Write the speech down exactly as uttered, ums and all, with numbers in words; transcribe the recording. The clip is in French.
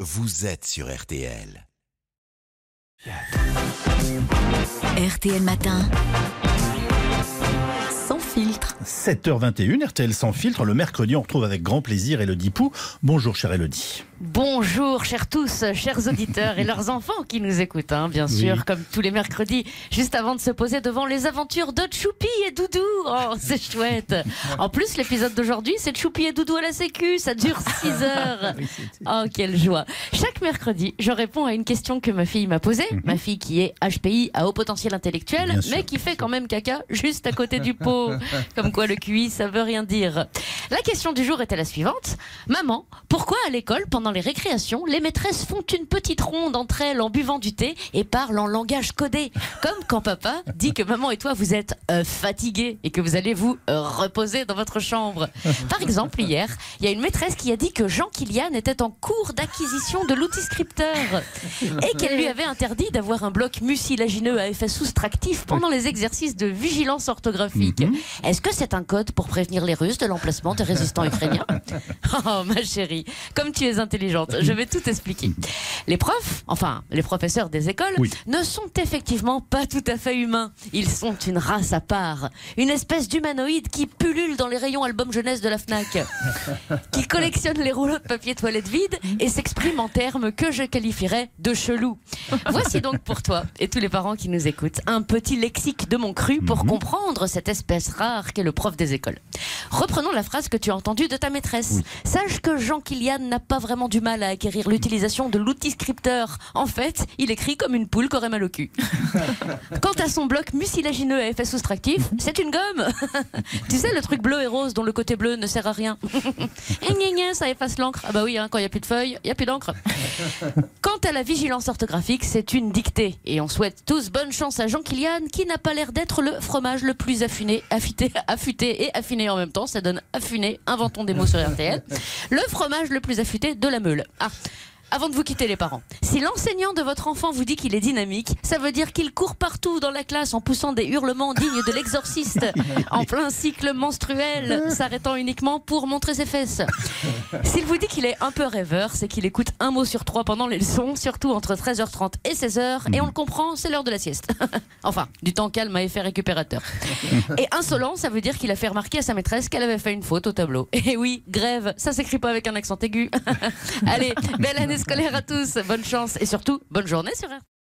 vous êtes sur R T L. R T L Matin, sans filtre. sept heures vingt et une, R T L sans filtre. Le mercredi, on retrouve avec grand plaisir Élodie Pou. Bonjour, chère Élodie. Bonjour, chers tous, chers auditeurs et leurs enfants qui nous écoutent, hein, bien sûr, Oui. comme tous les mercredis, juste avant de se poser devant les aventures de Choupi et Doudou. Oh, c'est chouette. En plus, l'épisode d'aujourd'hui, c'est Choupi et Doudou à la sécu. Ça dure six heures. Oh, quelle joie. Chaque mercredi, je réponds à une question que ma fille m'a posée. Mm-hmm. Ma fille qui est H P I à haut potentiel intellectuel, bien mais sûr. Qui fait quand même caca juste à côté du pot. Comme quoi le Q I, ça veut rien dire. La question du jour était la suivante. Maman, pourquoi à l'école, pendant les récréations, les maîtresses font une petite ronde entre elles en buvant du thé et parlent en langage codé? Comme quand papa dit que maman et toi vous êtes euh, fatigués et que vous allez vous euh, reposer dans votre chambre. Par exemple, hier, il y a une maîtresse qui a dit que Jean-Kylian était en cours d'acquisition de l'outil scripteur et qu'elle lui avait interdit d'avoir un bloc mucilagineux à effet soustractif pendant les exercices de vigilance orthographique. Mm-hmm. Est-ce que c'est un code pour prévenir les Russes de l'emplacement des résistants ukrainiens? Oh ma chérie, comme tu es intelligente, je vais tout expliquer. Les profs, enfin les professeurs des écoles, oui. ne sont effectivement pas tout à fait humains. Ils sont une race à part, une espèce d'humanoïde qui pullule dans les rayons album jeunesse de la Fnac, qui collectionne les rouleaux de papier toilette vides et s'exprime en termes que je qualifierais de chelous. Voici donc pour toi et tous les parents qui nous écoutent un petit lexique de mon cru pour mmh. comprendre cette espèce rare qu'est le prof des écoles. Reprenons la phrase que tu as entendue de ta maîtresse. Oui. Sache que Jean-Kylian n'a pas vraiment du mal à acquérir l'utilisation de l'outil scripteur. En fait, il écrit comme une poule qu'aurait mal au cul. Quant à son bloc mucilagineux à effet soustractif, c'est une gomme. Tu sais, le truc bleu et rose dont le côté bleu ne sert à rien. Et gna gna, ça efface l'encre. Ah bah oui, hein, quand il n'y a plus de feuilles, il n'y a plus d'encre. Quant à la vigilance orthographique, c'est une dictée. Et on souhaite tous bonne chance à Jean-Kylian qui n'a pas l'air d'être le fromage le plus affiné, affûté, affûté et affiné en même temps. Ça donne affiné, inventons des mots sur R T L. Le fromage le plus affûté de la Meule. Ah. Avant de vous quitter les parents, si l'enseignant de votre enfant vous dit qu'il est dynamique, ça veut dire qu'il court partout dans la classe en poussant des hurlements dignes de l'exorciste, en plein cycle menstruel, s'arrêtant uniquement pour montrer ses fesses. S'il vous dit qu'il est un peu rêveur, c'est qu'il écoute un mot sur trois pendant les leçons, surtout entre treize heures trente et seize heures, et on le comprend, c'est l'heure de la sieste. Enfin, du temps calme à effet récupérateur. Et insolent, ça veut dire qu'il a fait remarquer à sa maîtresse qu'elle avait fait une faute au tableau. Et oui, grève, ça s'écrit pas avec un accent aigu. Allez, belle année scolaire à tous, bonne chance et surtout bonne journée sur R T L.